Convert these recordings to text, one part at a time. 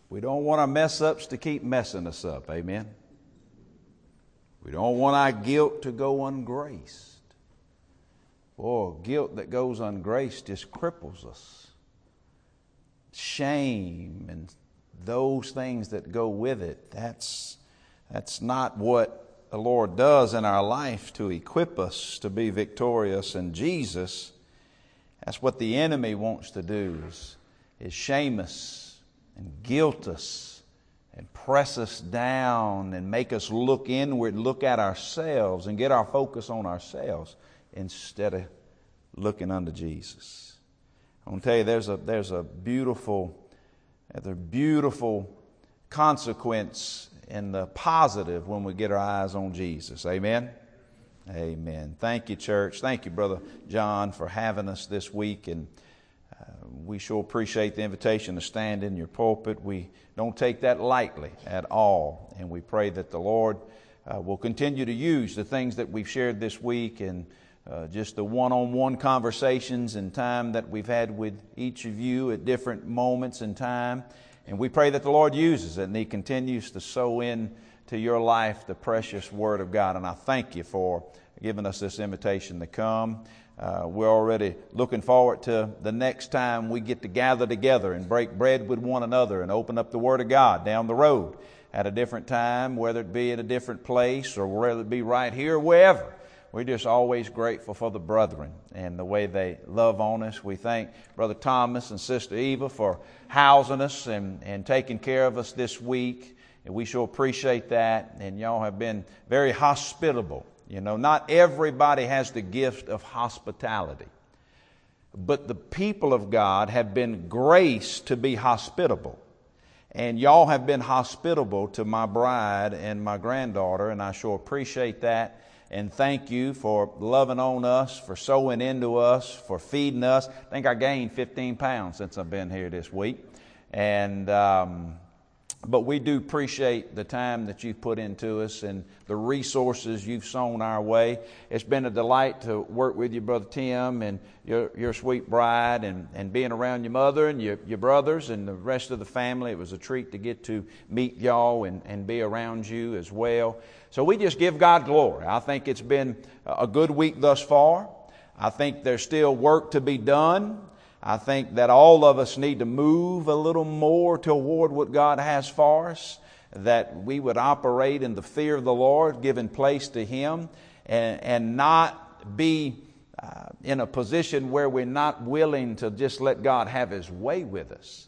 We don't want our mess-ups to keep messing us up. Amen? We don't want our guilt to go ungraced. Boy, guilt that goes ungraced just cripples us. Shame and those things that go with it, that's not what the Lord does in our life to equip us to be victorious in Jesus. That's what the enemy wants to do, is shame us and guilt us and press us down and make us look inward, look at ourselves and get our focus on ourselves instead of looking unto Jesus. I want to tell you, there's a beautiful consequence in the positive when we get our eyes on Jesus. Amen? Amen. Thank you, church. Thank you, Brother John, for having us this week. And we sure appreciate the invitation to stand in your pulpit. We don't take that lightly at all. And we pray that the Lord will continue to use the things that we've shared this week and just the one-on-one conversations and time that we've had with each of you at different moments in time. And we pray that the Lord uses it and He continues to sow into your life the precious Word of God. And I thank you for giving us this invitation to come. We're already looking forward to the next time we get to gather together and break bread with one another and open up the Word of God down the road at a different time, whether it be at a different place or whether it be right here or wherever. We're just always grateful for the brethren and the way they love on us. We thank Brother Thomas and Sister Eva for housing us and taking care of us this week. And we sure appreciate that. And y'all have been very hospitable. You know, not everybody has the gift of hospitality. But the people of God have been graced to be hospitable. And y'all have been hospitable to my bride and my granddaughter, and I sure appreciate that. And thank you for loving on us, for sowing into us, for feeding us. I think I gained 15 pounds since I've been here this week. And but we do appreciate the time that you've put into us and the resources you've sown our way. It's been a delight to work with you, Brother Tim, and your sweet bride, and being around your mother and your brothers and the rest of the family. It was a treat to get to meet y'all and be around you as well. So we just give God glory. I think it's been a good week thus far. I think there's still work to be done. I think that all of us need to move a little more toward what God has for us, that we would operate in the fear of the Lord, giving place to Him, and not be in a position where we're not willing to just let God have His way with us.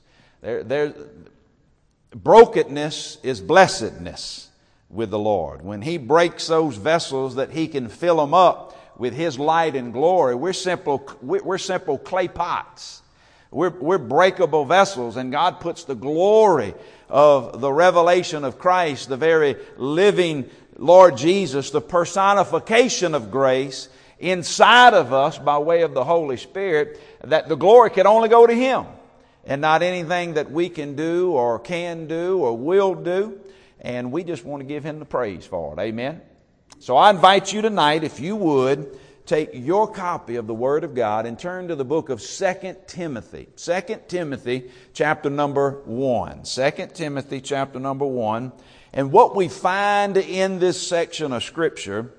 Brokenness is blessedness with the Lord. When He breaks those vessels that He can fill them up with His light and glory, we're simple clay pots. We're breakable vessels, and God puts the glory of the revelation of Christ, the very living Lord Jesus, the personification of grace, inside of us by way of the Holy Spirit, that the glory can only go to Him and not anything that we can do or will do. And we just want to give Him the praise for it. Amen. So I invite you tonight, if you would, take your copy of the Word of God and turn to the book of 2 Timothy. 2 Timothy chapter number 1. 2 Timothy chapter number 1. And what we find in this section of Scripture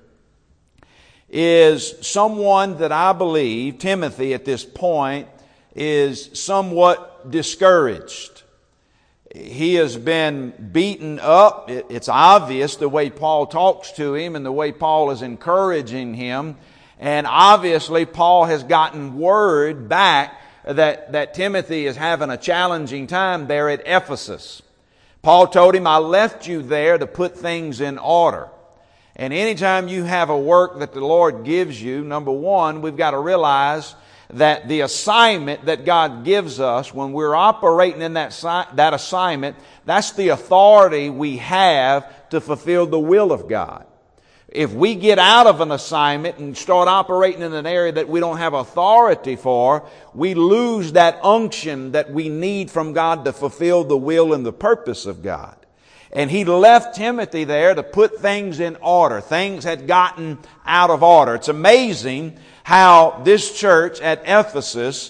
is someone that I believe, Timothy at this point, is somewhat discouraged. He has been beaten up. It's obvious the way Paul talks to him and the way Paul is encouraging him. And obviously Paul has gotten word back that Timothy is having a challenging time there at Ephesus. Paul told him, I left you there to put things in order. And anytime you have a work that the Lord gives you, number one, we've got to realize that the assignment that God gives us, when we're operating in that assignment, that's the authority we have to fulfill the will of God. If we get out of an assignment and start operating in an area that we don't have authority for, we lose that unction that we need from God to fulfill the will and the purpose of God. And he left Timothy there to put things in order. Things had gotten out of order. It's amazing how this church at Ephesus,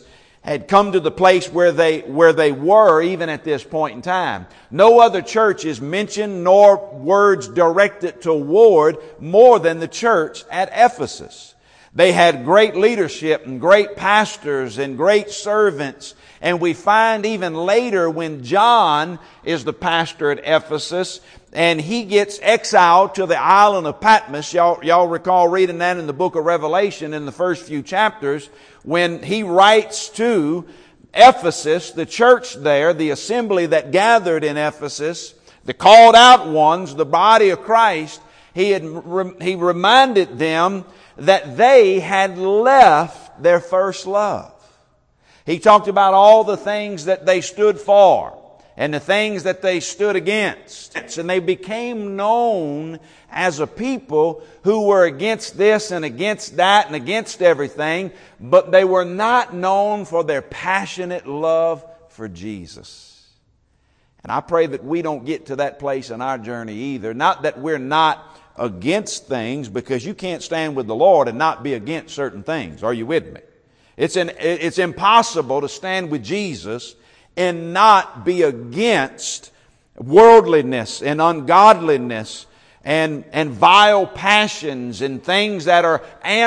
had come to the place where they were even at this point in time. No other church is mentioned nor words directed toward more than the church at Ephesus. They had great leadership and great pastors and great servants. And we find even later when John is the pastor at Ephesus and he gets exiled to the island of Patmos. Y'all recall reading that in the book of Revelation in the first few chapters when he writes to Ephesus, the church there, the assembly that gathered in Ephesus, the called out ones, the body of Christ. He reminded them that they had left their first love. He talked about all the things that they stood for and the things that they stood against. And they became known as a people who were against this and against that and against everything, but they were not known for their passionate love for Jesus. And I pray that we don't get to that place in our journey either. Not that we're not against things, because you can't stand with the Lord and not be against certain things. Are you with me? It's impossible to stand with Jesus and not be against worldliness and ungodliness and vile passions and things that are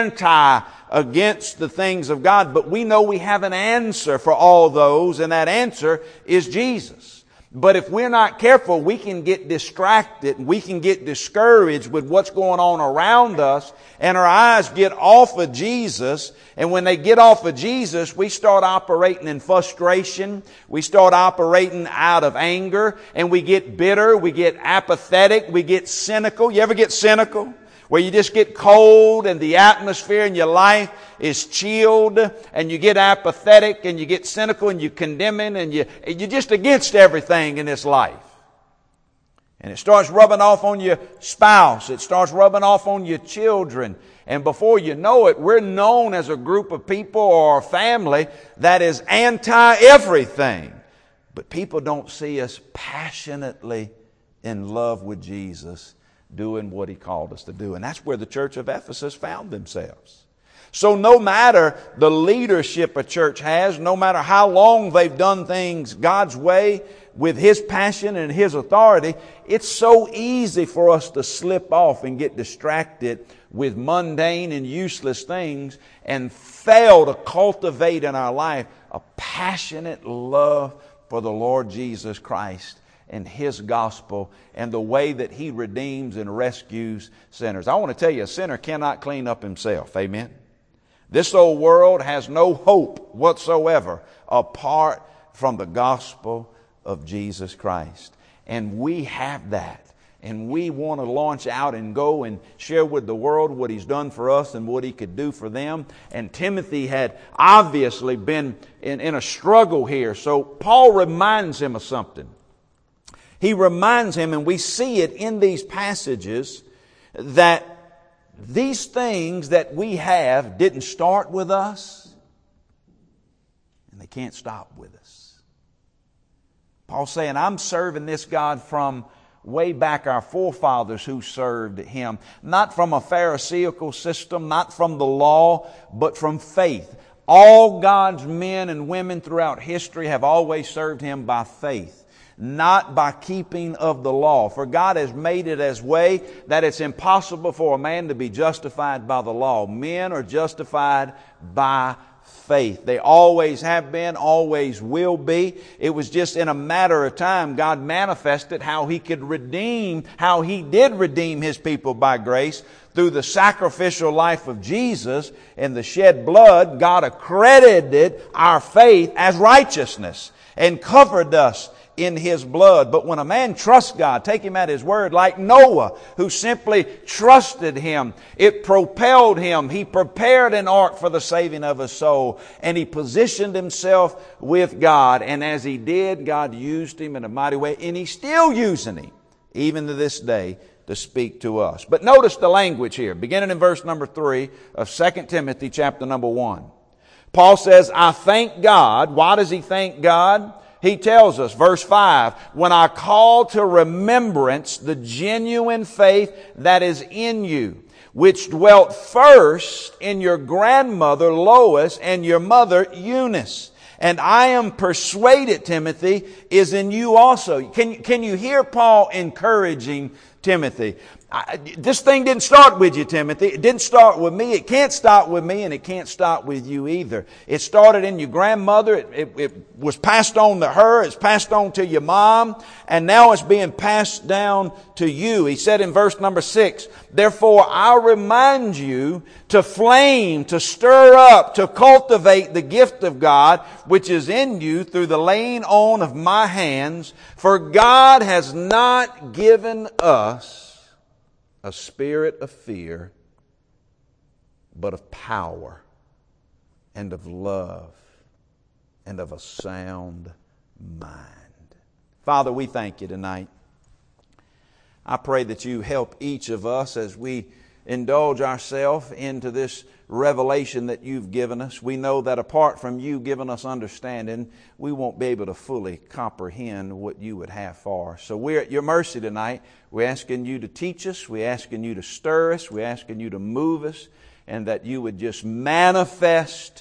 against the things of God. But we know we have an answer for all those, and that answer is Jesus. But if we're not careful, we can get distracted and we can get discouraged with what's going on around us, and our eyes get off of Jesus. And when they get off of Jesus, we start operating in frustration. We start operating out of anger, and we get bitter, we get apathetic, we get cynical. You ever get cynical? Where you just get cold and the atmosphere in your life is chilled, and you get apathetic and you get cynical and you condemning and you're just against everything in this life. And it starts rubbing off on your spouse. It starts rubbing off on your children. And before you know it, we're known as a group of people or a family that is anti-everything. But people don't see us passionately in love with Jesus, doing what He called us to do. And that's where the church of Ephesus found themselves. So no matter the leadership a church has, no matter how long they've done things God's way with His passion and His authority, it's so easy for us to slip off and get distracted with mundane and useless things and fail to cultivate in our life a passionate love for the Lord Jesus Christ and His gospel and the way that He redeems and rescues sinners. I want to tell you, a sinner cannot clean up himself. Amen? This old world has no hope whatsoever apart from the gospel of Jesus Christ. And we have that. And we want to launch out and go and share with the world what He's done for us and what He could do for them. And Timothy had obviously been in a struggle here. So Paul reminds him of something. He reminds him, and we see it in these passages, that these things that we have didn't start with us, and they can't stop with us. Paul's saying, I'm serving this God from way back our forefathers who served Him. Not from a Pharisaical system, not from the law, but from faith. All God's men and women throughout history have always served Him by faith, not by keeping of the law. For God has made it as way that it's impossible for a man to be justified by the law. Men are justified by faith. They always have been, always will be. It was just in a matter of time God manifested how He could redeem, how He did redeem His people by grace through the sacrificial life of Jesus and the shed blood. God accredited our faith as righteousness and covered us in His blood. But when a man trusts God, take him at His word, like Noah, who simply trusted Him, it propelled him. He prepared an ark for the saving of his soul, and he positioned himself with God. And as he did, God used him in a mighty way, and He's still using him, even to this day, to speak to us. But notice the language here, beginning in verse number 3 of 2 Timothy chapter number 1. Paul says, I thank God. Why does he thank God? He tells us, verse 5, when I call to remembrance the genuine faith that is in you, which dwelt first in your grandmother Lois and your mother Eunice, And I am persuaded, Timothy, is in you also. Can you hear Paul encouraging Timothy? This thing didn't start with you, Timothy. It didn't start with me. It can't start with me, and it can't start with you either. It started in your grandmother. It was passed on to her. It's passed on to your mom. And now it's being passed down to you. He said in verse number 6, therefore I remind you to flame, to stir up, to cultivate the gift of God, which is in you through the laying on of my hands. For God has not given us a spirit of fear, but of power and of love and of a sound mind. Father, we thank you tonight. I pray that you help each of us as we indulge ourselves into this revelation that you've given us. We know that apart from you giving us understanding, we won't be able to fully comprehend what you would have for us. So we're at your mercy tonight. We're asking you to teach us. We're asking you to stir us. We're asking you to move us, and that you would just manifest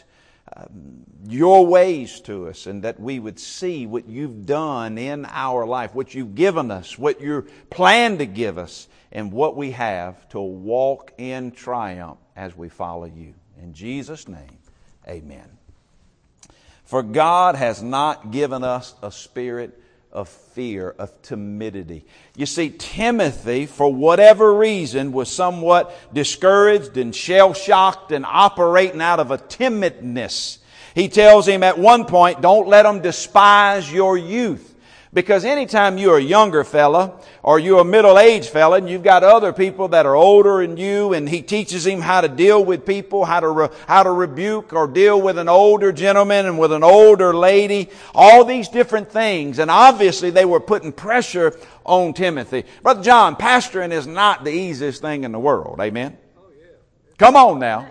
your ways to us, and that we would see what you've done in our life, what you've given us, what you plan to give us, and what we have to walk in triumph as we follow you. In Jesus' name, amen. For God has not given us a spirit of fear, of timidity. You see, Timothy, for whatever reason, was somewhat discouraged and shell-shocked and operating out of a timidness. He tells him at one point, don't let them despise your youth. Because anytime you're a younger fella or you're a middle-aged fella and you've got other people that are older than you, and he teaches him how to deal with people, how to rebuke or deal with an older gentleman and with an older lady, all these different things. And obviously they were putting pressure on Timothy. Brother John, pastoring is not the easiest thing in the world. Amen? Oh, yeah. Come on now.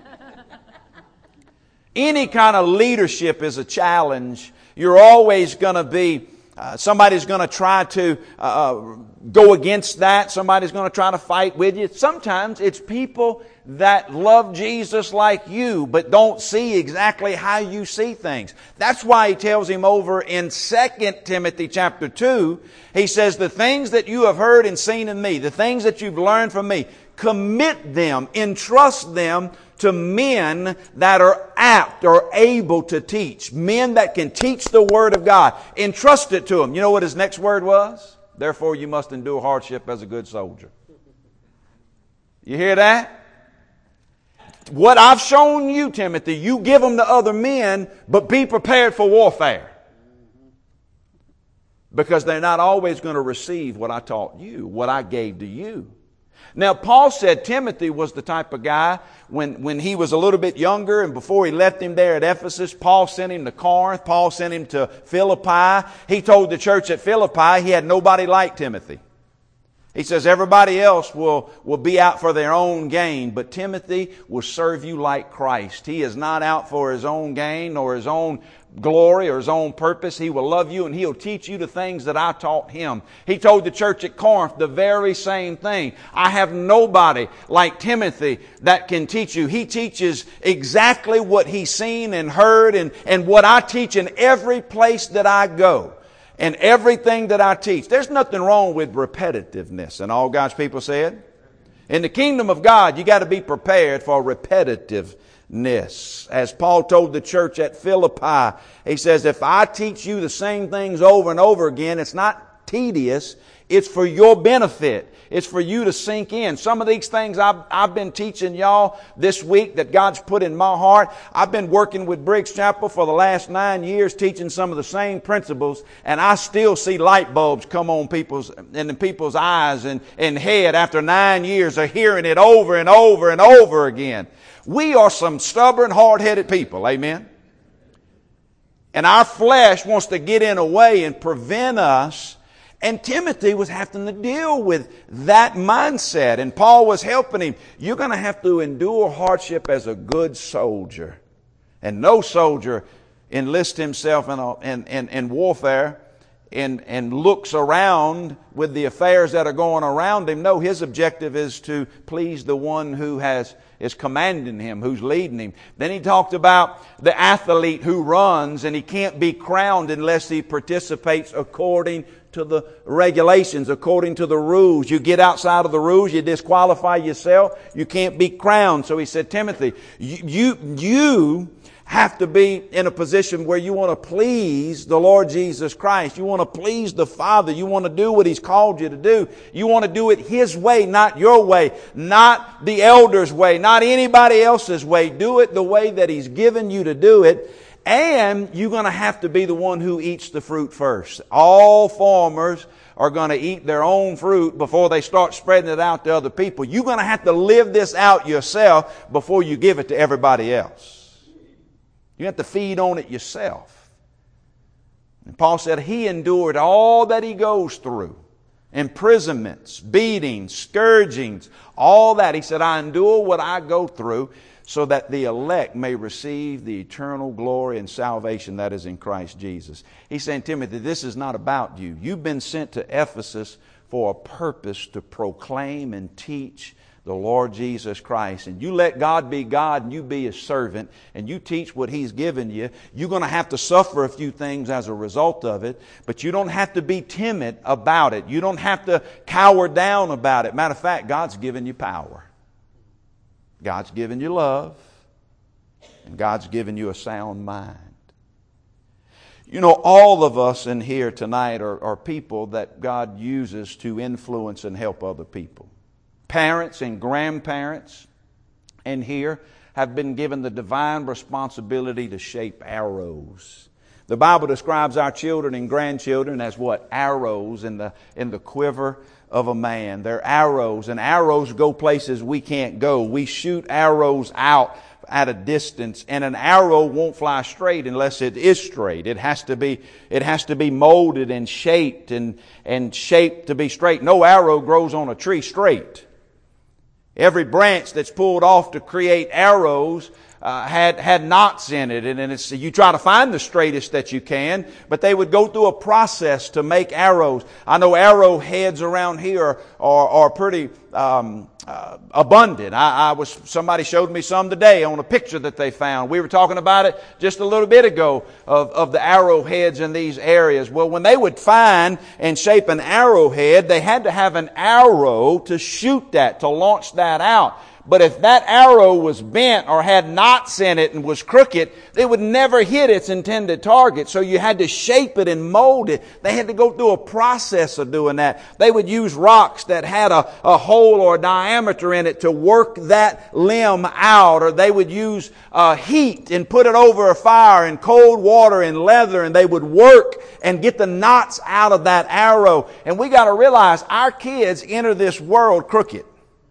Any kind of leadership is a challenge. You're always going to be somebody's going to try to go against that. Somebody's going to try to fight with you. Sometimes it's people that love Jesus like you, but don't see exactly how you see things. That's why he tells him over in 2 Timothy chapter 2, he says, the things that you have heard and seen in me, the things that you've learned from me, commit them, entrust them to men that are apt or able to teach. Men that can teach the Word of God. Entrust it to them. You know what his next word was? Therefore you must endure hardship as a good soldier. You hear that? What I've shown you, Timothy, you give them to other men, but be prepared for warfare. Because they're not always going to receive what I taught you, what I gave to you. Now, Paul said Timothy was the type of guy, when he was a little bit younger and before he left him there at Ephesus, Paul sent him to Corinth, Paul sent him to Philippi. He told the church at Philippi he had nobody like Timothy. He says everybody else will be out for their own gain, but Timothy will serve you like Christ. He is not out for his own gain or his own glory or his own purpose. He will love you and he'll teach you the things that I taught him. He told the church at Corinth the very same thing. I have nobody like Timothy that can teach you. He teaches exactly what he's seen and heard and what I teach in every place that I go. And everything that I teach. There's nothing wrong with repetitiveness. And all God's people said? In the kingdom of God, you got to be prepared for repetitiveness. As Paul told the church at Philippi, he says, if I teach you the same things over and over again, it's not tedious. It's for your benefit. It's for you to sink in. Some of these things I've been teaching y'all this week that God's put in my heart. I've been working with Briggs Chapel for the last 9 years teaching some of the same principles, and I still see light bulbs come on people's eyes and head after 9 years of hearing it over and over and over again. We are some stubborn, hard-headed people. Amen? And our flesh wants to get in a way and prevent us. And Timothy was having to deal with that mindset. And Paul was helping him. You're going to have to endure hardship as a good soldier. And no soldier enlists himself in warfare and looks around with the affairs that are going around him. No, his objective is to please the one who is commanding him, who's leading him. Then he talked about the athlete who runs, and he can't be crowned unless he participates according to the regulations, according to the rules. You get outside of the rules, you disqualify yourself, you can't be crowned. So he said, Timothy, you have to be in a position where you want to please the Lord Jesus Christ. You want to please the Father. You want to do what He's called you to do. You want to do it His way, not your way, not the elder's way, not anybody else's way. Do it the way that He's given you to do it. And you're going to have to be the one who eats the fruit first. All farmers are going to eat their own fruit before they start spreading it out to other people. You're going to have to live this out yourself before you give it to everybody else. You have to feed on it yourself. And Paul said he endured all that he goes through. Imprisonments, beatings, scourgings, all that. He said, I endure what I go through so that the elect may receive the eternal glory and salvation that is in Christ Jesus. He's saying, Timothy, this is not about you. You've been sent to Ephesus for a purpose to proclaim and teach the Lord Jesus Christ. And you let God be God and you be His servant and you teach what He's given you. You're going to have to suffer a few things as a result of it, but you don't have to be timid about it. You don't have to cower down about it. Matter of fact, God's given you power. God's given you love. And God's given you a sound mind. You know, all of us in here tonight are people that God uses to influence and help other people. Parents and grandparents in here have been given the divine responsibility to shape arrows. The Bible describes our children and grandchildren as what? Arrows in the quiver of a man. They're arrows, and arrows go places we can't go. We shoot arrows out at a distance, and an arrow won't fly straight unless it is straight. It has to be molded and shaped and shaped to be straight. No arrow grows on a tree straight. Every branch that's pulled off to create arrows had knots in it, and you try to find the straightest that you can, but they would go through a process to make arrows. I know arrow heads around here are pretty abundant. Somebody showed me some today on a picture that they found. We were talking about it just a little bit ago of the arrowheads in these areas. Well, when they would find and shape an arrowhead, they had to have an arrow to shoot that, to launch that out. But if that arrow was bent or had knots in it and was crooked, it would never hit its intended target. So you had to shape it and mold it. They had to go through a process of doing that. They would use rocks that had a hole or a diameter in it to work that limb out. Or they would use heat and put it over a fire and cold water and leather, and they would work and get the knots out of that arrow. And we got to realize our kids enter this world crooked.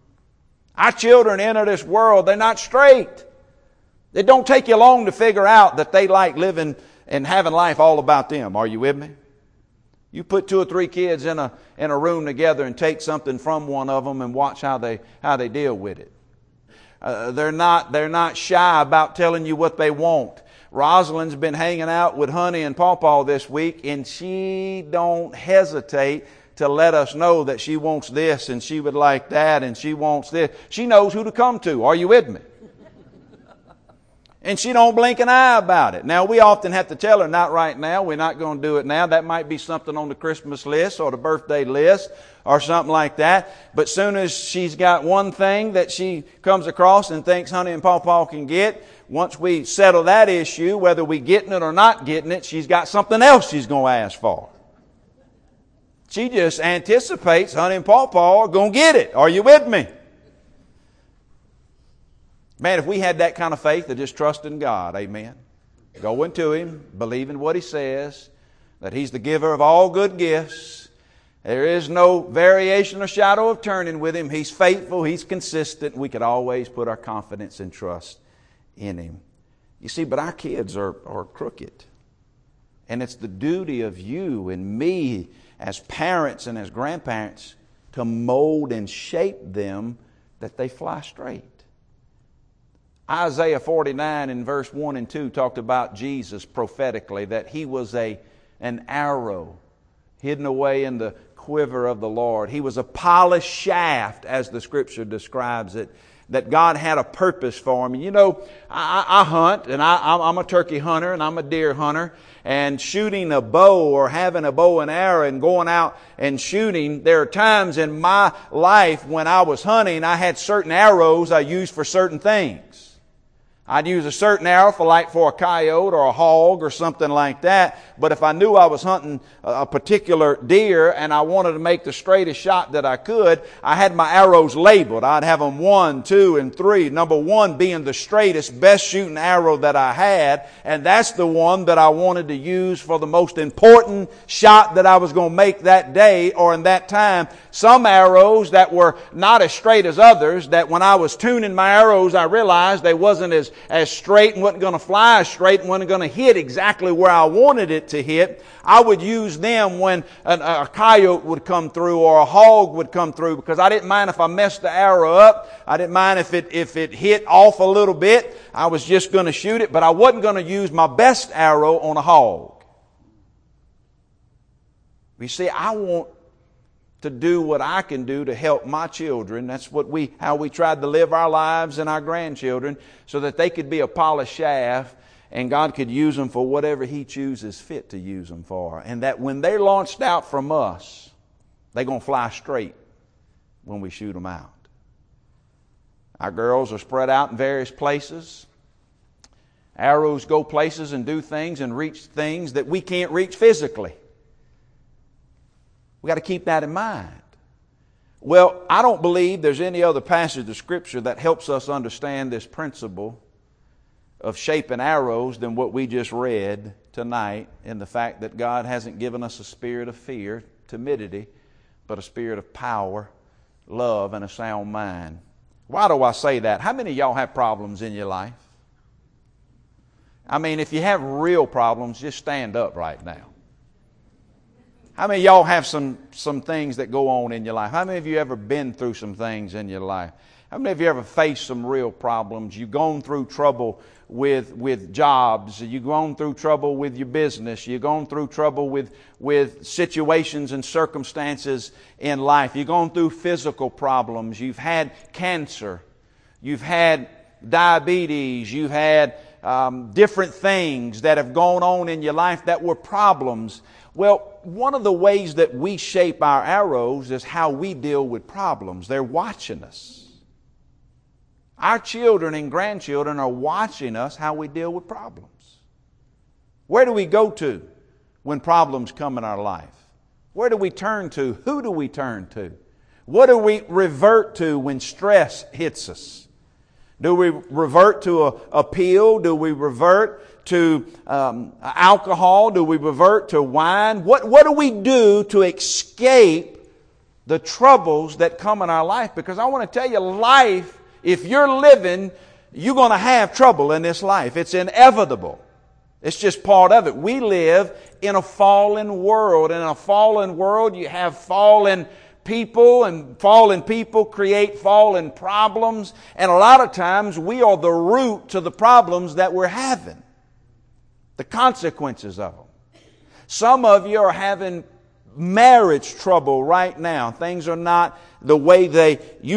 Our children enter this world, they're not straight. It don't take you long to figure out that they like living and having life all about them. Are you with me? You put 2 or 3 kids in a room together and take something from one of them and watch how they deal with it. They're not shy about telling you what they want. Rosalind's been hanging out with Honey and Pawpaw this week, and she don't hesitate to let us know that she wants this and she would like that and she wants this. She knows who to come to. Are you with me? And she don't blink an eye about it. Now, we often have to tell her, not right now. We're not going to do it now. That might be something on the Christmas list or the birthday list or something like that. But soon as she's got one thing that she comes across and thinks Honey and Pawpaw can get, once we settle that issue, whether we getting it or not getting it, she's got something else she's going to ask for. She just anticipates Honey and Pawpaw are going to get it. Are you with me? Man, if we had that kind of faith of just trusting God, amen. Going to Him, believing what He says, that He's the giver of all good gifts. There is no variation or shadow of turning with Him. He's faithful. He's consistent. We could always put our confidence and trust in Him. You see, but our kids are crooked. And it's the duty of you and me as parents and as grandparents to mold and shape them that they fly straight. Isaiah 49 in verse 1 and 2 talked about Jesus prophetically, that He was an arrow hidden away in the quiver of the Lord. He was a polished shaft, as the Scripture describes it, that God had a purpose for him. And you know, I hunt, and I'm a turkey hunter, and I'm a deer hunter. And shooting a bow or having a bow and arrow and going out and shooting, there are times in my life when I was hunting, I had certain arrows I used for certain things. I'd use a certain arrow for a coyote or a hog or something like that. But if I knew I was hunting a particular deer and I wanted to make the straightest shot that I could, I had my arrows labeled. I'd have them 1, 2, and 3. Number 1 being the straightest, best shooting arrow that I had. And that's the one that I wanted to use for the most important shot that I was going to make that day or in that time. Some arrows that were not as straight as others, that when I was tuning my arrows, I realized they wasn't as straight and wasn't going to fly as straight and wasn't going to hit exactly where I wanted it to hit. I would use them when a coyote would come through or a hog would come through, because I didn't mind if I messed the arrow up. I didn't mind if it hit off a little bit. I was just going to shoot it, but I wasn't going to use my best arrow on a hog. You see, I want to do what I can do to help my children. That's how we tried to live our lives and our grandchildren, so that they could be a polished shaft and God could use them for whatever He chooses fit to use them for. And that when they're launched out from us, they're going to fly straight when we shoot them out. Our girls are spread out in various places. Arrows go places and do things and reach things that we can't reach physically. We've got to keep that in mind. Well, I don't believe there's any other passage of Scripture that helps us understand this principle of shaping arrows than what we just read tonight, in the fact that God hasn't given us a spirit of fear, timidity, but a spirit of power, love, and a sound mind. Why do I say that? How many of y'all have problems in your life? I mean, if you have real problems, just stand up right now. How many of y'all have some things that go on in your life? How many of you ever been through some things in your life? How many of you ever faced some real problems? You've gone through trouble with jobs. You've gone through trouble with your business. You've gone through trouble with situations and circumstances in life. You've gone through physical problems. You've had cancer. You've had diabetes. You've had different things that have gone on in your life that were problems. Well, one of the ways that we shape our arrows is how we deal with problems. They're watching us. Our children and grandchildren are watching us how we deal with problems. Where do we go to when problems come in our life? Where do we turn to? Who do we turn to? What do we revert to when stress hits us? Do we revert to a pill? Do we revert to alcohol? Do we revert to wine? What do we do to escape the troubles that come in our life? Because I want to tell you, life, if you're living, you're going to have trouble in this life. It's inevitable. It's just part of it. We live in a fallen world. In a fallen world, you have fallen people, and fallen people create fallen problems. And a lot of times, we are the root to the problems that we're having. The consequences of them. Some of you are having marriage trouble right now. Things are not the way they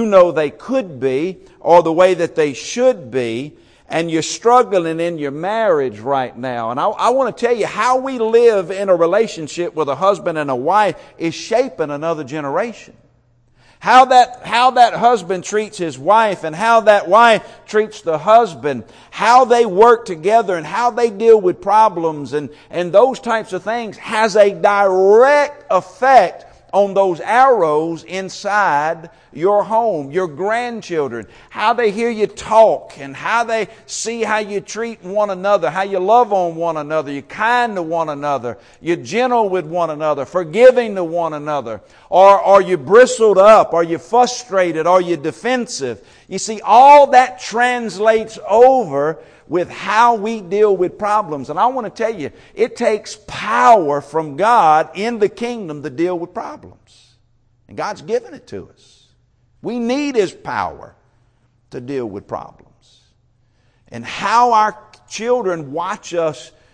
could be, or the way that they should be, and you're struggling in your marriage right now. And I want to tell you, how we live in a relationship with a husband and a wife is shaping another generation. How that husband treats his wife, and how that wife treats the husband, how they work together and how they deal with problems and those types of things has a direct effect on those arrows inside your home, your grandchildren, how they hear you talk and how they see how you treat one another, how you love on one another, you're kind to one another, you're gentle with one another, forgiving to one another, or are you bristled up, are you frustrated, are you defensive? You see, all that translates over with how we deal with problems. And I want to tell you, it takes power from God in the kingdom to deal with problems. And God's given it to us. We need His power to deal with problems. And how our children watch us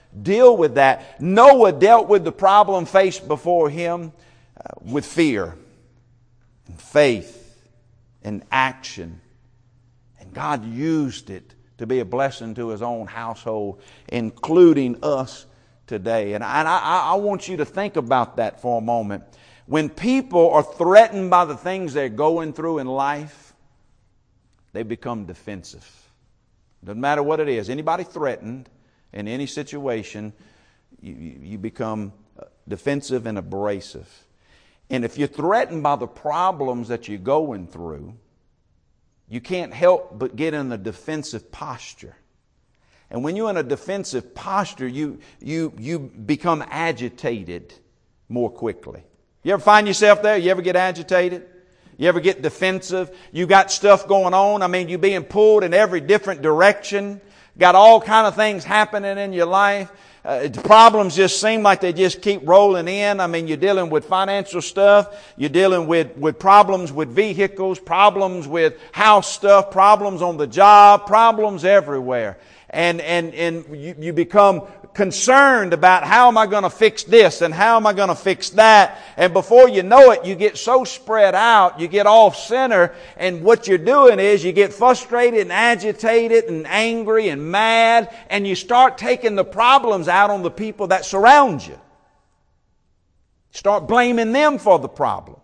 deal with that. Noah dealt with the problem faced before him with fear and faith and action. And God used it to be a blessing to His own household, including us today. And I want you to think about that for a moment. When people are threatened by the things they're going through in life, they become defensive. Doesn't matter what it is. Anybody threatened in any situation, you become defensive and abrasive. And if you're threatened by the problems that you're going through, you can't help but get in a defensive posture. And when you're in a defensive posture, you become agitated more quickly. You ever find yourself there? You ever get agitated? You ever get defensive? You got stuff going on. I mean, you're being pulled in every different direction. Got all kind of things happening in your life. Problems just seem like they just keep rolling in. I mean, you're dealing with financial stuff. You're dealing with problems with vehicles, problems with house stuff, problems on the job, problems everywhere. And you become concerned about how am I going to fix this and how am I going to fix that. And before you know it, you get so spread out, you get off center, and what you're doing is you get frustrated and agitated and angry and mad, and you start taking the problems out on the people that surround you. Start blaming them for the problems.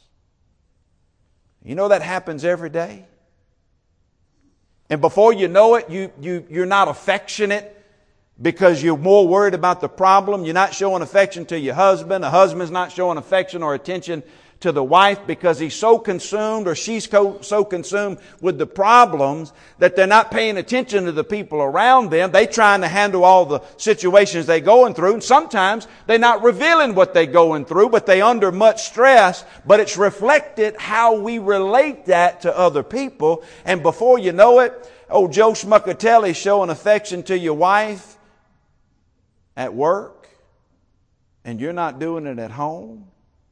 You know that happens every day. And before you know it, you're not affectionate because you're more worried about the problem. You're not showing affection to your husband. The husband's not showing affection or attention to the wife because he's so consumed or she's so consumed with the problems that they're not paying attention to the people around them. They're trying to handle all the situations they're going through. And sometimes they're not revealing what they're going through, but they're under much stress. But it's reflected how we relate that to other people. And before you know it, old Joe Schmuckatelli's showing affection to your wife at work, and you're not doing it at home.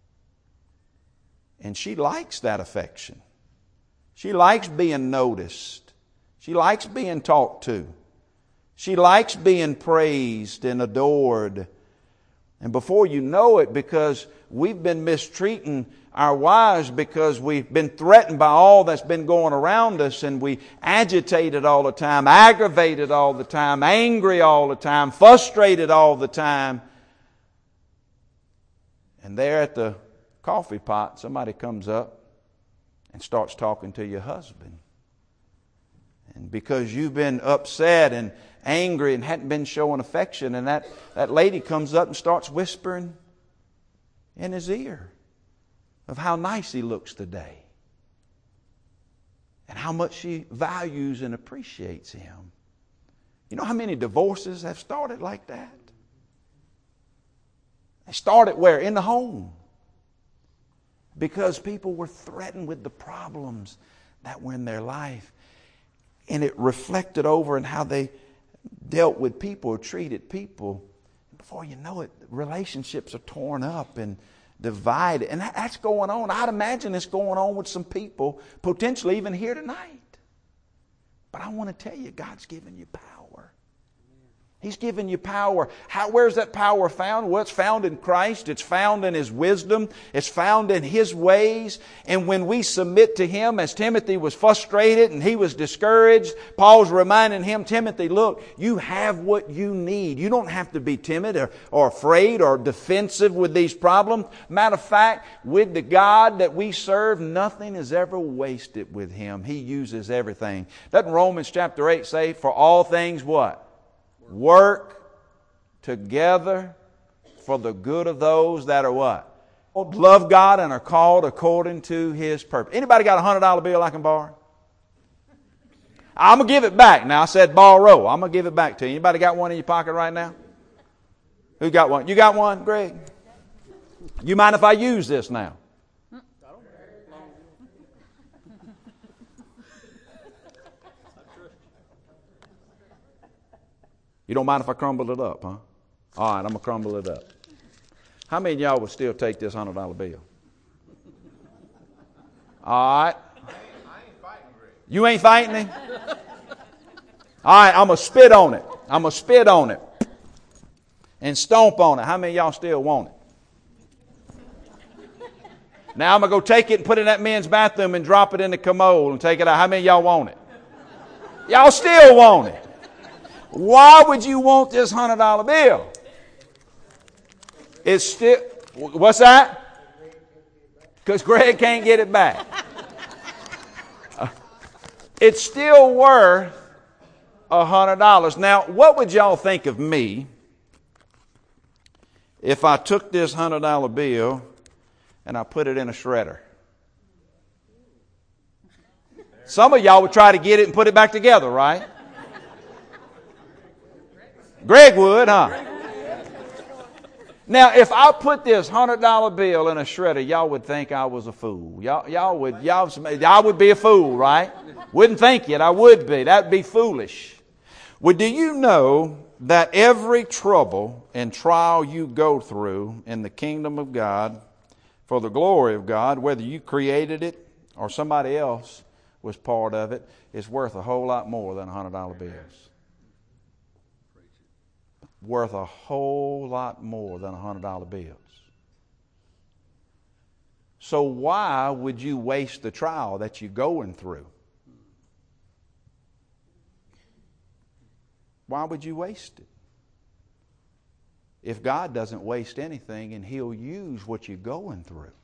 And she likes that affection. She likes being noticed. She likes being talked to. She likes being praised and adored. And before you know it, because we've been mistreating our wives because we've been threatened by all that's been going around us, and we agitated all the time, aggravated all the time, angry all the time, frustrated all the time. And there at the coffee pot, somebody comes up and starts talking to your husband. And because you've been upset and angry and hadn't been showing affection, and that lady comes up and starts whispering in his ear of how nice he looks today and how much she values and appreciates him. You know how many divorces have started like that? They started where? In the home. Because people were threatened with the problems that were in their life. And it reflected over in how they dealt with people or treated people. Before you know it, relationships are torn up and divided. And that's going on. I'd imagine it's going on with some people, potentially even here tonight. But I want to tell you, God's given you power. He's given you power. Where's that power found? Well, it's found in Christ. It's found in His wisdom. It's found in His ways. And when we submit to Him, as Timothy was frustrated and he was discouraged, Paul's reminding him, Timothy, look, you have what you need. You don't have to be timid or afraid or defensive with these problems. Matter of fact, with the God that we serve, nothing is ever wasted with Him. He uses everything. Doesn't Romans chapter 8 say, for all things what? Work together for the good of those that are what? Love God and are called according to His purpose. Anybody got a $100 bill I can borrow? I'm going to give it back. Now I said borrow. I'm going to give it back to you. Anybody got one in your pocket right now? Who got one? You got one, Greg? You mind if I use this now? You don't mind if I crumble it up, huh? All right, I'm going to crumble it up. How many of y'all would still take this $100 bill? All right. I ain't fighting Greg. You ain't fighting him? All right, I'm going to spit on it. I'm going to spit on it. and stomp on it. How many of y'all still want it? Now I'm going to go take it and put it in that men's bathroom and drop it in the commode and take it out. How many of y'all want it? Y'all still want it. Why would you want this $100 bill? It's still, what's that? Because Greg can't get it back. It's still worth $100. Now, what would y'all think of me if I took this $100 bill and I put it in a shredder? Some of y'all would try to get it and put it back together, right? Greg would, huh? Now, if I put this $100 bill in a shredder, y'all would think I was a fool. I would be a fool, right? Wouldn't think it. I would be. That'd be foolish. Well, do you know that every trouble and trial you go through in the kingdom of God, for the glory of God, whether you created it or somebody else was part of it, is worth a whole lot more than $100 bills. Worth a whole lot more than $100 bills. So why would you waste the trial that you're going through? Why would you waste it? If God doesn't waste anything, and He'll use what you're going through.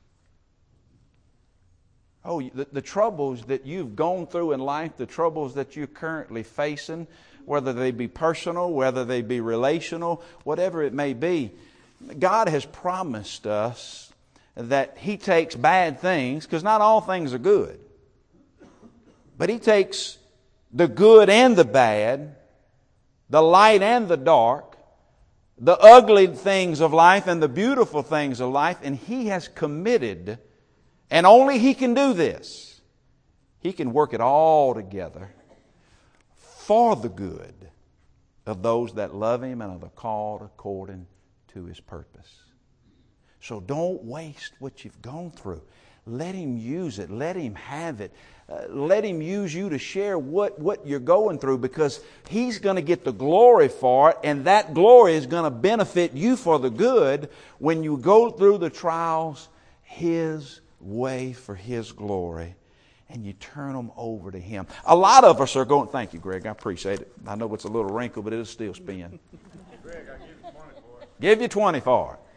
Oh, the troubles that you've gone through in life, the troubles that you're currently facing, whether they be personal, whether they be relational, whatever it may be, God has promised us that He takes bad things, because not all things are good, but He takes the good and the bad, the light and the dark, the ugly things of life and the beautiful things of life, and He has committed, and only He can do this. He can work it all together for the good of those that love Him and are the called according to His purpose. So don't waste what you've gone through. Let Him use it. Let Him have it. Let Him use you to share what you're going through, because He's going to get the glory for it, and that glory is going to benefit you for the good when you go through the trials His way for His glory, and you turn them over to Him. A lot of us are going, thank you, Greg, I appreciate it. I know it's a little wrinkle, but it'll still spin. Greg, I give you 20 for it. Give you 20 for it.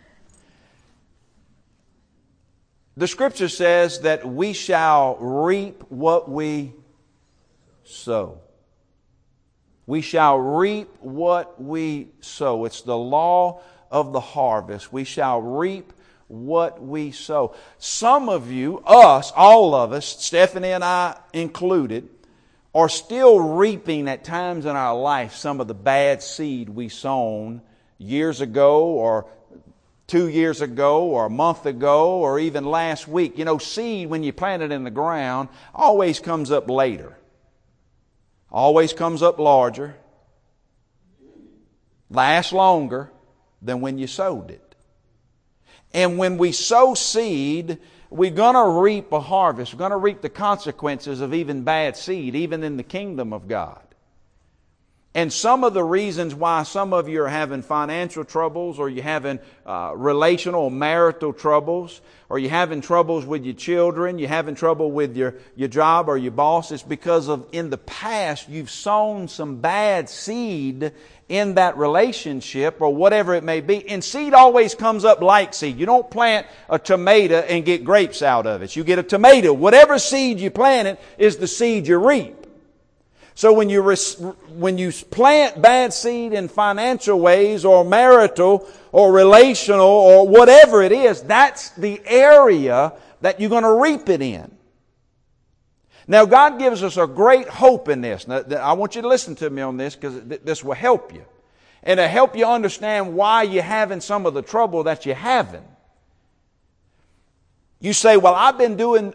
The Scripture says that we shall reap what we sow. We shall reap what we sow. It's the law of the harvest. We shall reap what we sow. Some of you, us, all of us, Stephanie and I included, are still reaping at times in our life some of the bad seed we sown years ago, or 2 years ago, or a month ago, or even last week. You know, seed, when you plant it in the ground, always comes up later. Always comes up larger. Lasts longer than when you sowed it. And when we sow seed, we're going to reap a harvest. We're going to reap the consequences of even bad seed, even in the kingdom of God. And some of the reasons why some of you are having financial troubles, or you're having relational or marital troubles, or you're having troubles with your children, you're having trouble with your job or your boss, is because of in the past you've sown some bad seed in that relationship, or whatever it may be. And seed always comes up like seed. You don't plant a tomato and get grapes out of it. You get a tomato. Whatever seed you planted is the seed you reap. So when you plant bad seed in financial ways, or marital, or relational, or whatever it is, that's the area that you're going to reap it in. Now, God gives us a great hope in this. Now, I want you to listen to me on this, because this will help you. And it'll help you understand why you're having some of the trouble that you're having. You say, well, I've been doing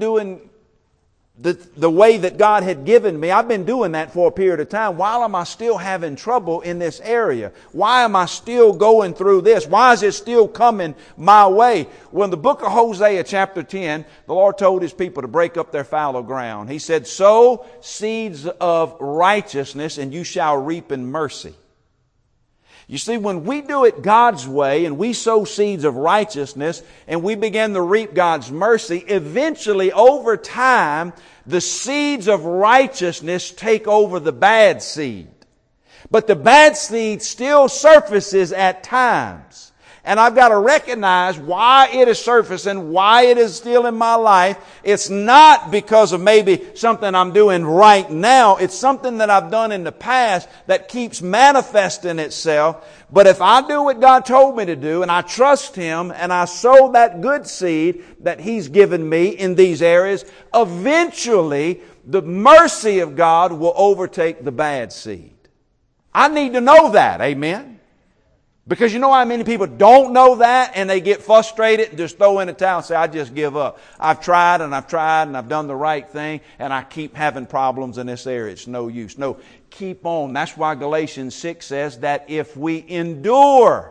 the way that God had given me. I've been doing that for a period of time. Why am I still having trouble in this area? Why am I still going through this? Why is it still coming my way? Well, in the book of Hosea chapter 10, the Lord told His people to break up their fallow ground. He said, sow seeds of righteousness, and you shall reap in mercy. You see, when we do it God's way and we sow seeds of righteousness and we begin to reap God's mercy, eventually over time, the seeds of righteousness take over the bad seed. But the bad seed still surfaces at times. And I've got to recognize why it is surfacing, why it is still in my life. It's not because of maybe something I'm doing right now. It's something that I've done in the past that keeps manifesting itself. But if I do what God told me to do and I trust Him and I sow that good seed that He's given me in these areas, eventually the mercy of God will overtake the bad seed. I need to know that. Amen. Because you know how many people don't know that and they get frustrated and just throw in the towel and say, I just give up. I've tried and I've done the right thing and I keep having problems in this area. It's no use. No, keep on. That's why Galatians 6 says that if we endure,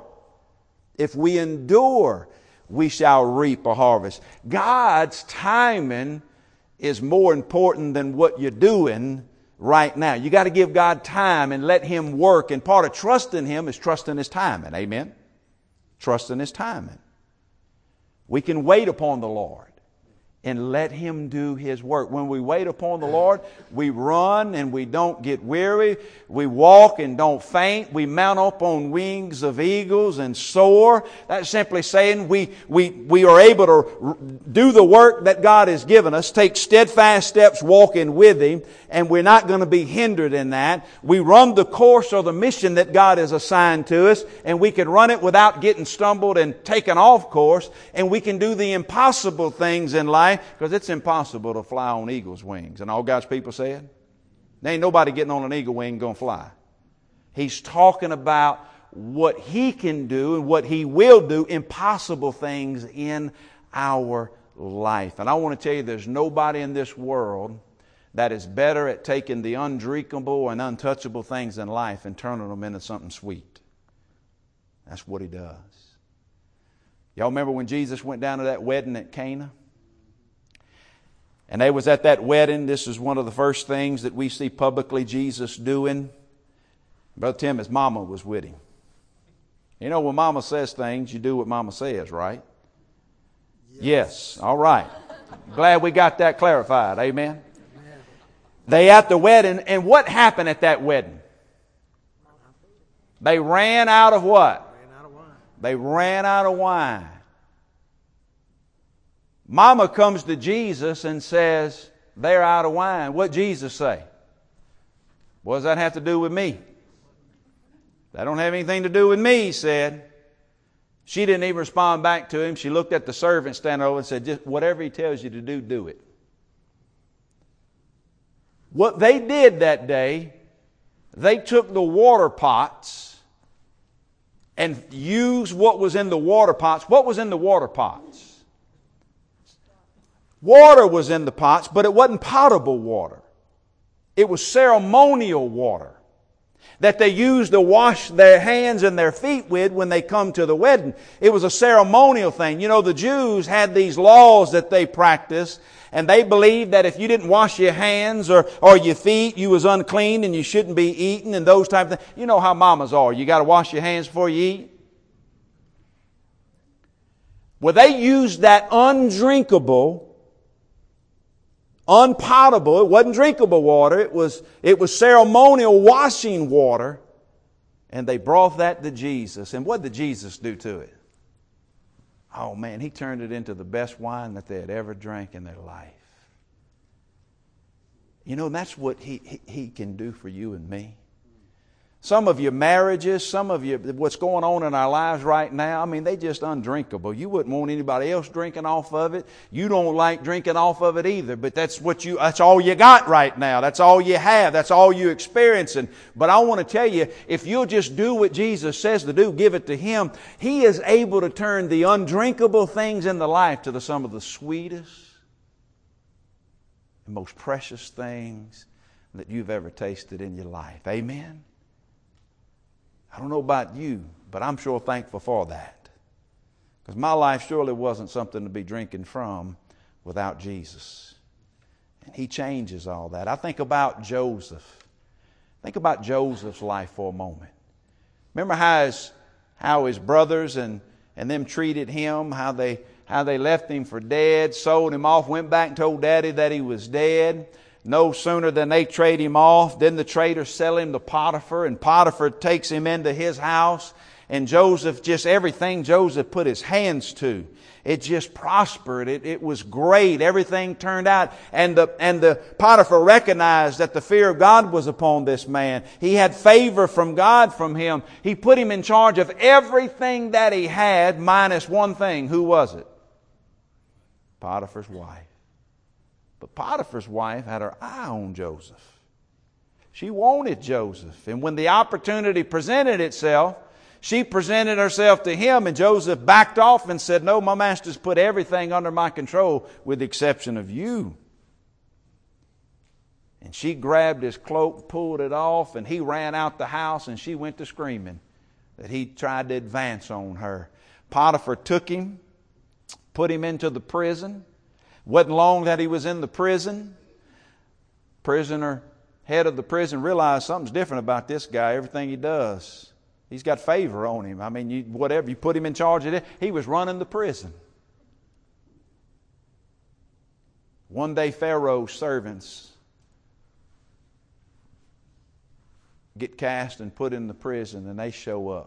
we shall reap a harvest. God's timing is more important than what you're doing right now. You got to give God time and let Him work. And part of trusting Him is trusting His timing. Amen? Trusting His timing. We can wait upon the Lord and let Him do His work. When we wait upon the Lord, we run and we don't get weary. We walk and don't faint. We mount up on wings of eagles and soar. That's simply saying we are able to do the work that God has given us, take steadfast steps walking with Him, and we're not going to be hindered in that. We run the course or the mission that God has assigned to us, and we can run it without getting stumbled and taken off course, and we can do the impossible things in life, because it's impossible to fly on eagle's wings. And all God's people said, there ain't nobody getting on an eagle wing going to fly. He's talking about what He can do and what He will do, impossible things in our life. And I want to tell you, there's nobody in this world that is better at taking the undrinkable and untouchable things in life and turning them into something sweet. That's what He does. Y'all remember when Jesus went down to that wedding at Cana? And they was at that wedding. This is one of the first things that we see publicly Jesus doing. Brother Tim, his mama was with him. You know, when mama says things, you do what mama says, right? Yes. All right. Glad we got that clarified. Amen. They at the wedding, and what happened at that wedding? They ran out of what? They ran out of wine. Mama comes to Jesus and says, they're out of wine. What did Jesus say? What does that have to do with me? That don't have anything to do with me, he said. She didn't even respond back to him. She looked at the servant standing over and said, just whatever he tells you to do, do it. What they did that day, they took the water pots and used what was in the water pots. What was in the water pots? Water was in the pots, but it wasn't potable water. It was ceremonial water that they used to wash their hands and their feet with when they come to the wedding. It was a ceremonial thing. You know, the Jews had these laws that they practiced, and they believed that if you didn't wash your hands or your feet, you was unclean and you shouldn't be eating and those type of things. You know how mamas are. You got to wash your hands before you eat. Well, they used that undrinkable, unpotable, it wasn't drinkable water, it was ceremonial washing water, and they brought that to Jesus. And what did Jesus do to it? Oh man, He turned it into the best wine that they had ever drank in their life. You know, that's what He can do for you and me. Some of your marriages, some of you, what's going on in our lives right now, I mean, they just undrinkable. You wouldn't want anybody else drinking off of it. You don't like drinking off of it either, but that's all you got right now. That's all you have. That's all you're experiencing. But I want to tell you, if you'll just do what Jesus says to do, give it to Him, He is able to turn the undrinkable things in the life to some of the sweetest and most precious things that you've ever tasted in your life. Amen? I don't know about you, but I'm sure thankful for that. Because my life surely wasn't something to be drinking from without Jesus. And He changes all that. I think about Joseph. Think about Joseph's life for a moment. Remember how his brothers and them treated him, how they left him for dead, sold him off, went back and told Daddy that he was dead. No sooner than they trade him off, then the traders sell him to Potiphar, and Potiphar takes him into his house. And Joseph, just everything Joseph put his hands to, it just prospered. It was great. Everything turned out. And the Potiphar recognized that the fear of God was upon this man. He had favor from God from him. He put him in charge of everything that he had, minus one thing. Who was it? Potiphar's wife. But Potiphar's wife had her eye on Joseph. She wanted Joseph. And when the opportunity presented itself, she presented herself to him, and Joseph backed off and said, "No, my master's put everything under my control with the exception of you." And she grabbed his cloak, pulled it off, and he ran out the house, and she went to screaming that he tried to advance on her. Potiphar took him, put him into the prison. Wasn't long that he was in the prison. Head of the prison realized something's different about this guy, everything he does. He's got favor on him. I mean, you put him in charge of it. He was running the prison. One day Pharaoh's servants get cast and put in the prison, and they show up.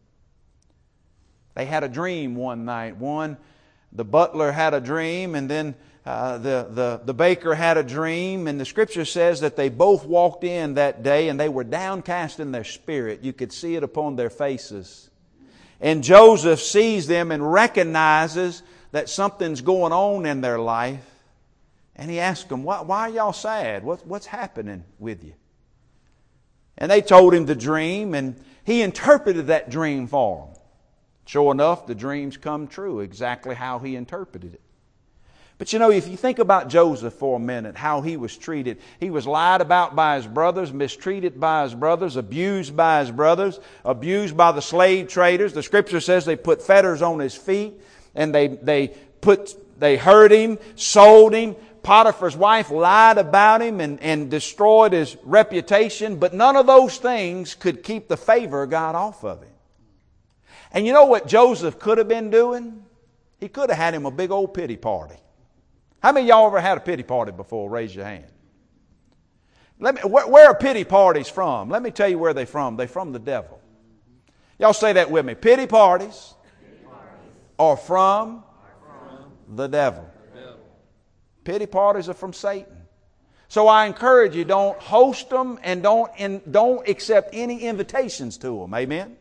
They had a dream one night. The butler had a dream, and then the baker had a dream, and the Scripture says that they both walked in that day, and they were downcast in their spirit. You could see it upon their faces. And Joseph sees them and recognizes that something's going on in their life, and he asks them, "Why are y'all sad? What's happening with you?" And they told him the dream, and he interpreted that dream for them. Sure enough, the dreams come true, exactly how he interpreted it. But you know, if you think about Joseph for a minute, how he was treated. He was lied about by his brothers, mistreated by his brothers, abused by his brothers, abused by the slave traders. The Scripture says they put fetters on his feet, and they hurt him, sold him. Potiphar's wife lied about him and destroyed his reputation, but none of those things could keep the favor of God off of him. And you know what Joseph could have been doing? He could have had him a big old pity party. How many of y'all ever had a pity party before? Raise your hand. Where are pity parties from? Let me tell you where they're from. They're from the devil. Y'all say that with me. Pity parties are from the devil. Pity parties are from Satan. So I encourage you, don't host them and don't accept any invitations to them. Amen?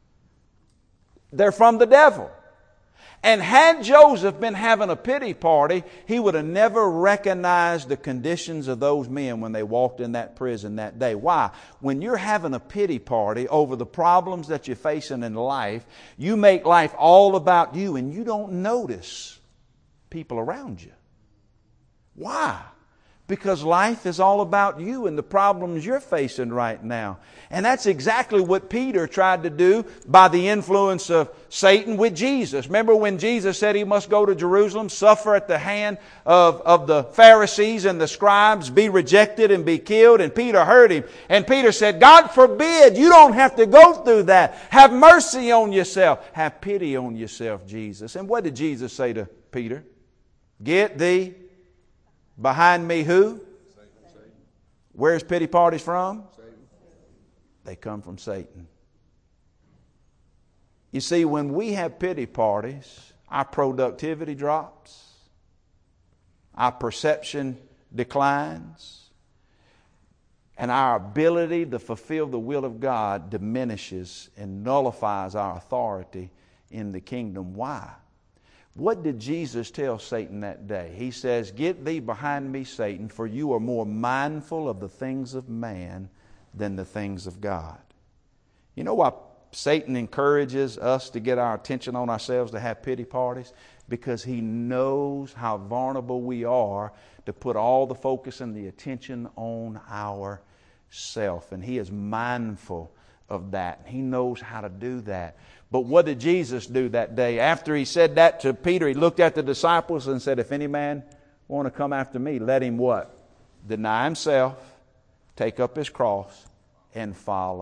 They're from the devil. And had Joseph been having a pity party, he would have never recognized the conditions of those men when they walked in that prison that day. Why? When you're having a pity party over the problems that you're facing in life, you make life all about you and you don't notice people around you. Why? Because life is all about you and the problems you're facing right now. And that's exactly what Peter tried to do by the influence of Satan with Jesus. Remember when Jesus said he must go to Jerusalem, suffer at the hand of the Pharisees and the scribes, be rejected and be killed? And Peter heard him. And Peter said, "God forbid, you don't have to go through that. Have mercy on yourself. Have pity on yourself, Jesus." And what did Jesus say to Peter? "Get thee behind me," who? Satan. Where's pity parties from? Satan. They come from Satan. You see, when we have pity parties, our productivity drops, our perception declines, and our ability to fulfill the will of God diminishes and nullifies our authority in the kingdom. Why? What did Jesus tell Satan that day? He says, "Get thee behind me, Satan, for you are more mindful of the things of man than the things of God." You know why Satan encourages us to get our attention on ourselves, to have pity parties? Because he knows how vulnerable we are to put all the focus and the attention on ourselves. And he is mindful of that. He knows how to do that. But what did Jesus do that day? After he said that to Peter, he looked at the disciples and said, "If any man want to come after me, let him" what? "Deny himself, take up his cross, and follow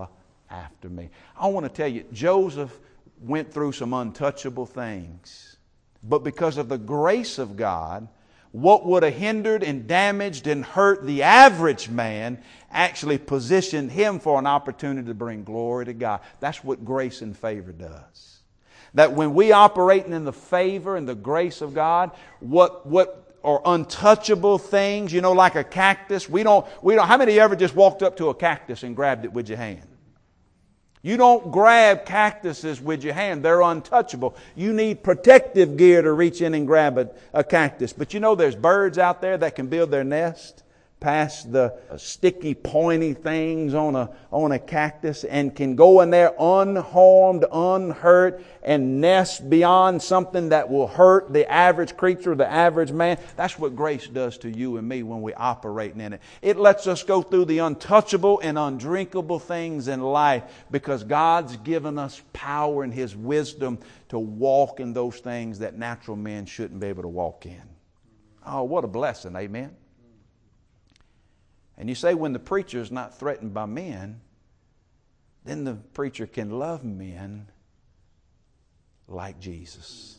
after me. I want to tell you, Joseph went through some untouchable things. But because of the grace of God, what would have hindered and damaged and hurt the average man actually positioned him for an opportunity to bring glory to God. That's what grace and favor does. That when we operate in the favor and the grace of God, what are untouchable things, like a cactus, we don't, how many of you ever just walked up to a cactus and grabbed it with your hand? You don't grab cactuses with your hand. They're untouchable. You need protective gear to reach in and grab a cactus. But there's birds out there that can build their nest past the sticky, pointy things on a cactus and can go in there unharmed, unhurt, and nest beyond something that will hurt the average creature, the average man. That's what grace does to you and me when we operate in it. It lets us go through the untouchable and undrinkable things in life because God's given us power and His wisdom to walk in those things that natural men shouldn't be able to walk in. Oh, what a blessing, amen? And you say when the preacher is not threatened by men, then the preacher can love men like Jesus.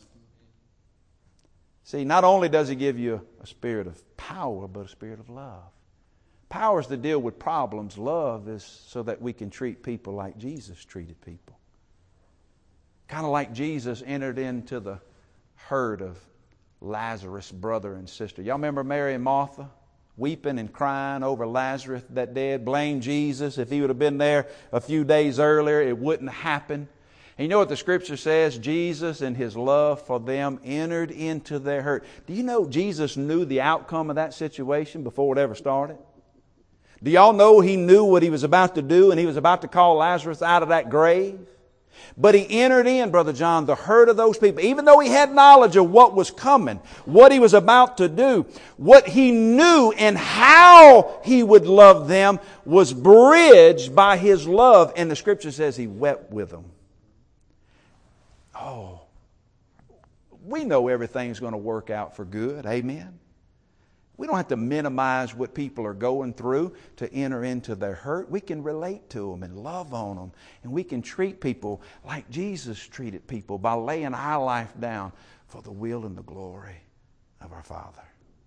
See, not only does He give you a spirit of power, but a spirit of love. Power is to deal with problems. Love is so that we can treat people like Jesus treated people. Kind of like Jesus entered into the hurt of Lazarus' brother and sister. Y'all remember Mary and Martha? Weeping and crying over Lazarus that dead. Blame Jesus. If he would have been there a few days earlier, it wouldn't happen. And you know what the Scripture says? Jesus in His love for them entered into their hurt. Do you know Jesus knew the outcome of that situation before it ever started? Do y'all know He knew what He was about to do and He was about to call Lazarus out of that grave? But He entered in, Brother John, the hurt of those people. Even though He had knowledge of what was coming, what He was about to do, what He knew and how He would love them was bridged by His love. And the Scripture says He wept with them. Oh, we know everything's going to work out for good. Amen. We don't have to minimize what people are going through to enter into their hurt. We can relate to them and love on them. And we can treat people like Jesus treated people by laying our life down for the will and the glory of our Father.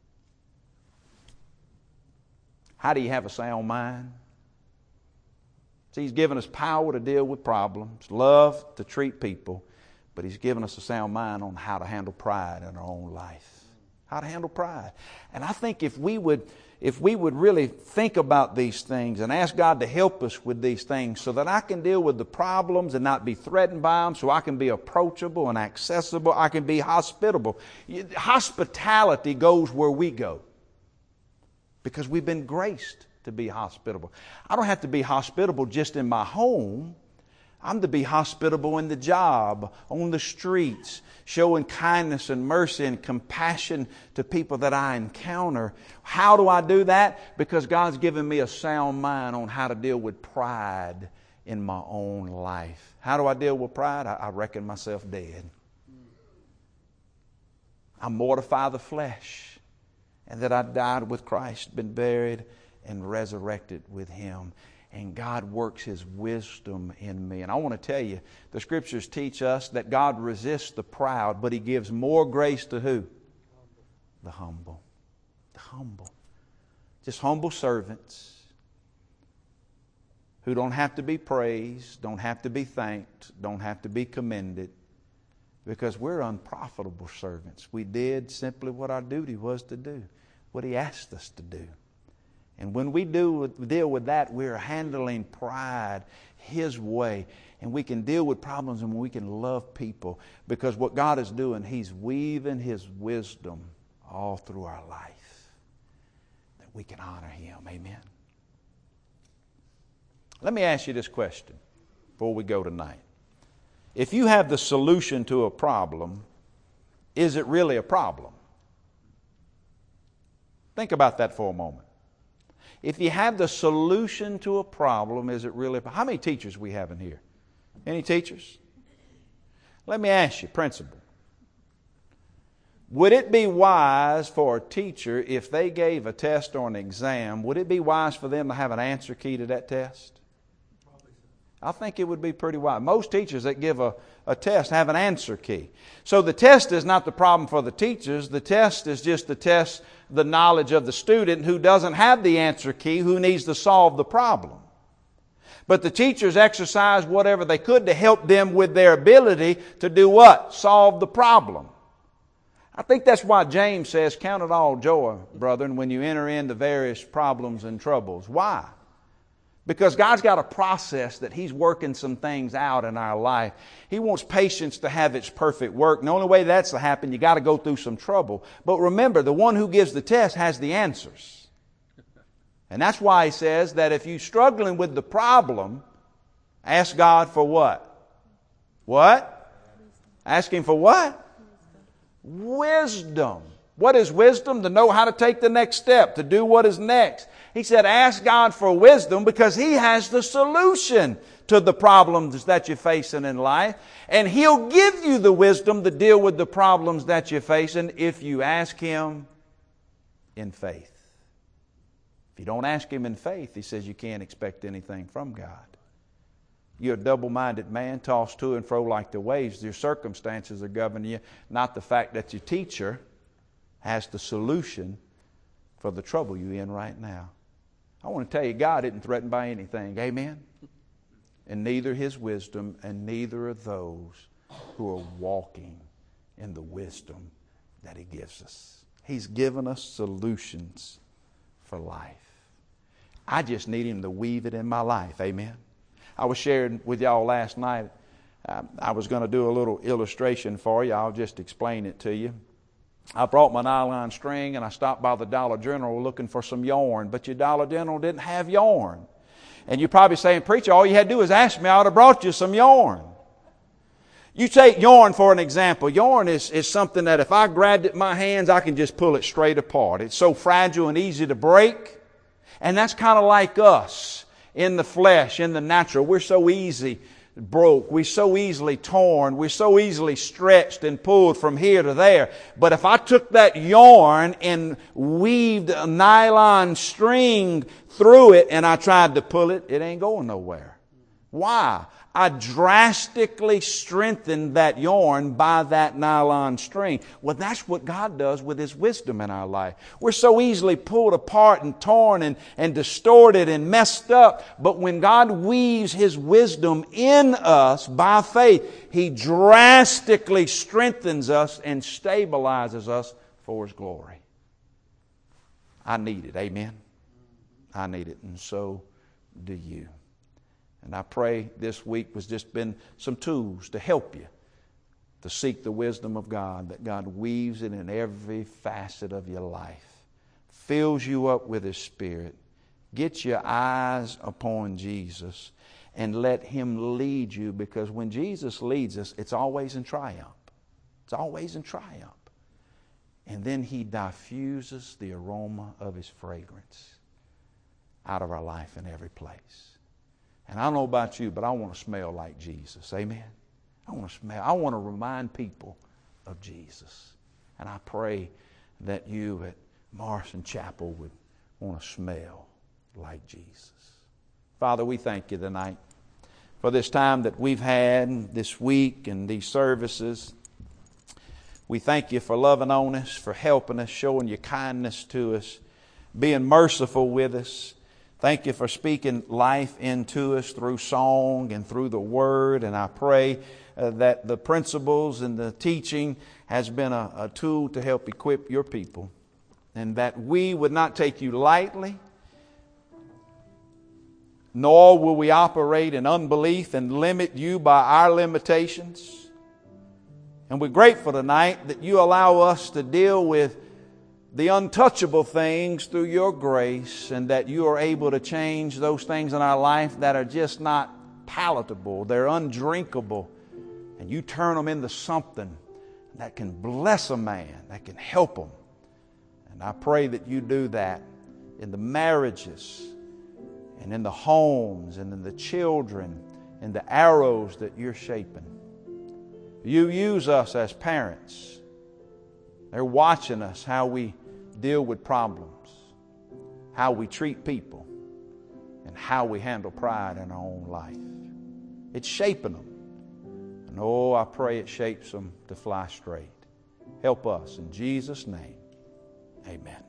How do you have a sound mind? See, He's given us power to deal with problems, love to treat people, but He's given us a sound mind on how to handle pride in our own life. How to handle pride. And I think if we would really think about these things and ask God to help us with these things so that I can deal with the problems and not be threatened by them, so I can be approachable and accessible, I can be hospitable. Hospitality goes where we go because we've been graced to be hospitable. I don't have to be hospitable just in my home. I'm to be hospitable in the job, on the streets, showing kindness and mercy and compassion to people that I encounter. How do I do that? Because God's given me a sound mind on how to deal with pride in my own life. How do I deal with pride? I reckon myself dead. I mortify the flesh, and that I died with Christ, been buried, and resurrected with Him. And God works His wisdom in me. And I want to tell you, the Scriptures teach us that God resists the proud, but He gives more grace to who? The humble. The humble. Just humble servants who don't have to be praised, don't have to be thanked, don't have to be commended, because we're unprofitable servants. We did simply what our duty was to do, what He asked us to do. And when we deal with that, we're handling pride His way. And we can deal with problems and we can love people. Because what God is doing, He's weaving His wisdom all through our life. That we can honor Him. Amen. Let me ask you this question before we go tonight. If you have the solution to a problem, is it really a problem? Think about that for a moment. If you have the solution to a problem, is it really... How many teachers we have in here? Any teachers? Let me ask you, principal. Would it be wise for a teacher, if they gave a test or an exam, would it be wise for them to have an answer key to that test? I think it would be pretty wise. Most teachers that give a test have an answer key. So the test is not the problem for the teachers. The test is just to test the knowledge of the student who doesn't have the answer key, who needs to solve the problem. But the teachers exercised whatever they could to help them with their ability to do what? Solve the problem. I think that's why James says, count it all joy, brethren, when you enter into various problems and troubles. Why? Because God's got a process that He's working some things out in our life. He wants patience to have its perfect work. And the only way that's to happen, you got to go through some trouble. But remember, the one who gives the test has the answers. And that's why He says that if you're struggling with the problem, ask God for what? What? Ask Him for what? Wisdom. What is wisdom? To know how to take the next step, to do what is next. He said, ask God for wisdom because He has the solution to the problems that you're facing in life. And He'll give you the wisdom to deal with the problems that you're facing if you ask Him in faith. If you don't ask Him in faith, He says you can't expect anything from God. You're a double-minded man, tossed to and fro like the waves. Your circumstances are governing you, not the fact that your teacher has the solution for the trouble you're in right now. I want to tell you, God isn't threatened by anything. Amen? And neither His wisdom, and neither are those who are walking in the wisdom that He gives us. He's given us solutions for life. I just need Him to weave it in my life. Amen? I was sharing with y'all last night. I was going to do a little illustration for you. I'll just explain it to you. I brought my nylon string and I stopped by the Dollar General looking for some yarn, but your Dollar General didn't have yarn. And you're probably saying, preacher, all you had to do is ask me, I would have brought you some yarn. You take yarn for an example. Yarn is something that if I grabbed it in my hands, I can just pull it straight apart. It's so fragile and easy to break. And that's kind of like us in the flesh, in the natural. We're so easy broke. We're so easily torn. We're so easily stretched and pulled from here to there. But if I took that yarn and weaved a nylon string through it and I tried to pull it, it ain't going nowhere. Why? I drastically strengthened that yarn by that nylon string. Well, that's what God does with His wisdom in our life. We're so easily pulled apart and torn and distorted and messed up. But when God weaves His wisdom in us by faith, He drastically strengthens us and stabilizes us for His glory. I need it. Amen? I need it, and so do you. And I pray this week has just been some tools to help you to seek the wisdom of God, that God weaves it in every facet of your life, fills you up with His Spirit, get your eyes upon Jesus, and let Him lead you, because when Jesus leads us, it's always in triumph. It's always in triumph. And then He diffuses the aroma of His fragrance out of our life in every place. And I don't know about you, but I want to smell like Jesus. Amen? I want to remind people of Jesus. And I pray that you at Morrison Chapel would want to smell like Jesus. Father, we thank You tonight for this time that we've had this week and these services. We thank You for loving on us, for helping us, showing Your kindness to us, being merciful with us. Thank You for speaking life into us through song and through the Word. And I pray that the principles and the teaching has been a tool to help equip Your people. And that we would not take You lightly, nor will we operate in unbelief and limit You by our limitations. And we're grateful tonight that You allow us to deal with the untouchable things through Your grace, and that You are able to change those things in our life that are just not palatable, they're undrinkable, and You turn them into something that can bless a man, that can help them. And I pray that You do that in the marriages and in the homes and in the children and the arrows that You're shaping. You use us as parents. They're watching us, how we deal with problems, how we treat people, and how we handle pride in our own life. It's shaping them. And oh, I pray it shapes them to fly straight. Help us in Jesus' name. Amen.